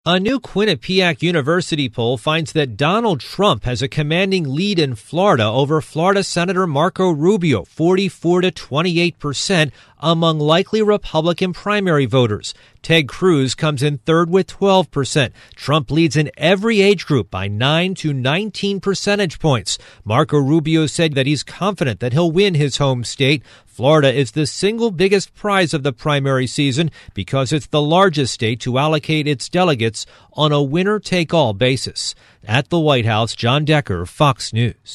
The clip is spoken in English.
A new Quinnipiac University poll finds that Donald Trump has a commanding lead in Florida over Florida Senator Marco Rubio, 44 to 28% among likely Republican primary voters. Ted Cruz comes in third with 12%. Trump leads in every age group by 9 to 19 percentage points. Marco Rubio said that he's confident that he'll win his home state. Florida is the single biggest prize of the primary season because it's the largest state to allocate its delegates on a winner-take-all basis. At the White House, John Decker, Fox News.